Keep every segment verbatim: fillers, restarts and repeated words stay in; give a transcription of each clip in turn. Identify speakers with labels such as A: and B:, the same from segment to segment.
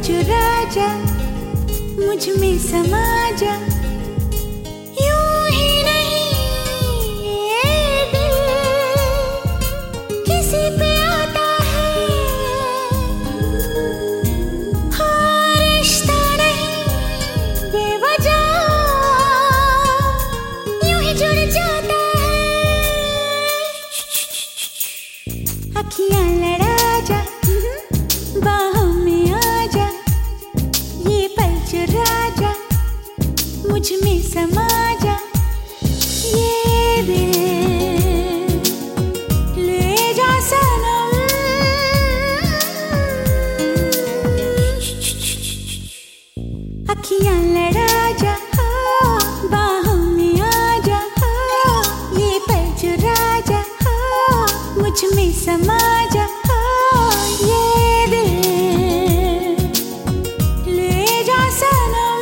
A: चुरा जा, मुझ में समा जा। यूं ही नहीं ये दिल किसी पे आता है, हाँ रिश्ता नहीं बेवजह यूं ही जुड़ जाता है। अखियां लड़ा जा, बाहों में आ जा, ये पल चुरा जा, मुझ में समा जा। ये दिल ले जा सनम, अखियां लड़ा जा, बाहों में आ जा, ये पल चुरा जा, मुझ में समा जा। ये दिल ले जा सनम।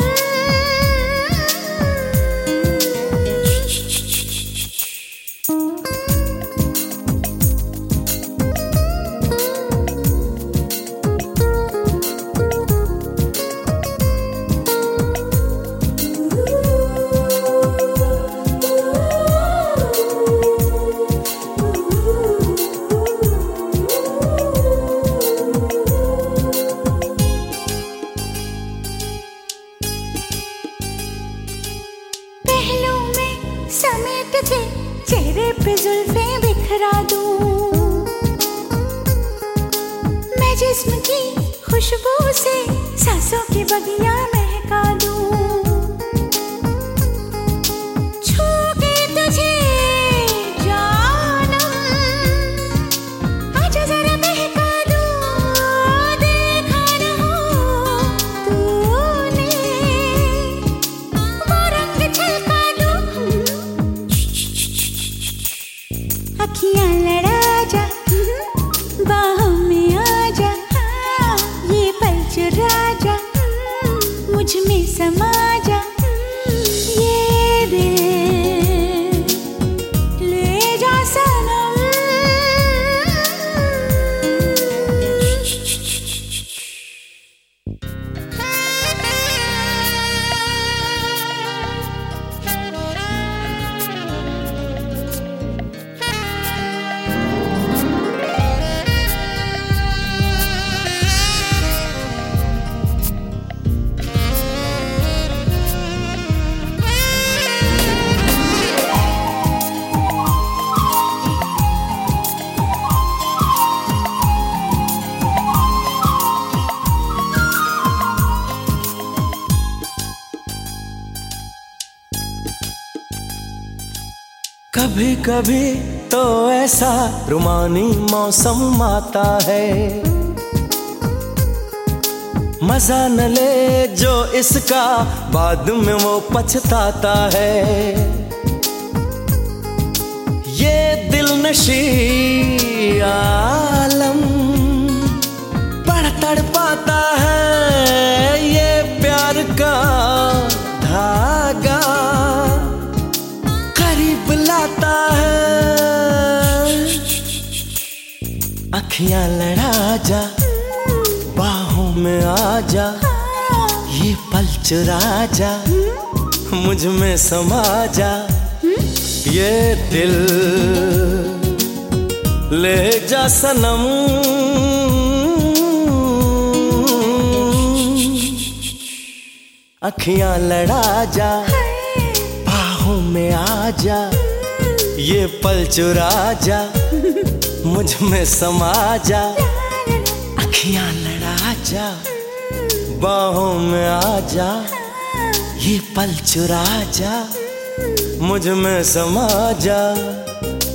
A: पहलू में समेट के चेहरे पे जुल्फें बिखरा दूं, मैं जिस्म की खुशबू से सांसों की बगियां महका दूं। छू के तुझे जानम, आजा जरा बहका दूं, देखा न हो तूने वो रंग छलका दूं। अखियां लड़ा जा, बाहों में आ जा, ये पल चुरा जा, मुझ में समा जा। ये दिल ले जा सनम।
B: कभी कभी तो ऐसा रुमानी मौसम आता है, मजा न ले जो इसका बाद में वो पछताता है। ये दिल नशी आलम बड़ा तड़पाता है, ये प्यार का धागा करीब लाता है। अखियां लड़ा जा, बाहों में आ जा, ये पल चुरा जा, मुझ में समा जा। ये दिल ले जा सनम, अखियां लड़ा जा, बाहों में आ जा, ये पल चुरा जा, मुझ में समा जा। अखियां लड़ा जा, बाहों में आ जा, ये पल चुरा जा, मुझ में समा जा।